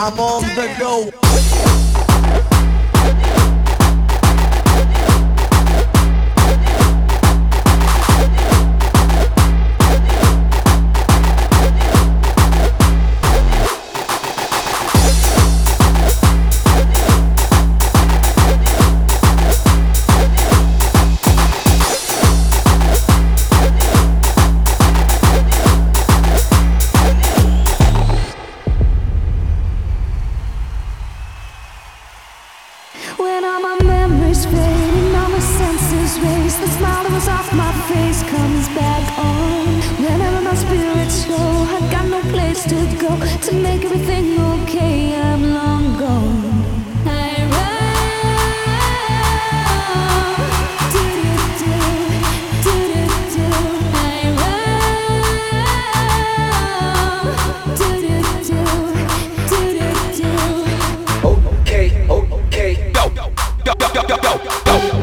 I'm on the go. When all my memories fade and all my senses race, the smile that was off my face comes back on. Whenever my spirit's low, I got no place to go to make everything okay. I'm long gone. I run, do-do-do, do-do-do. I run, do-do-do, do-do-do. Okay, okay, go, go, go, go, go, go.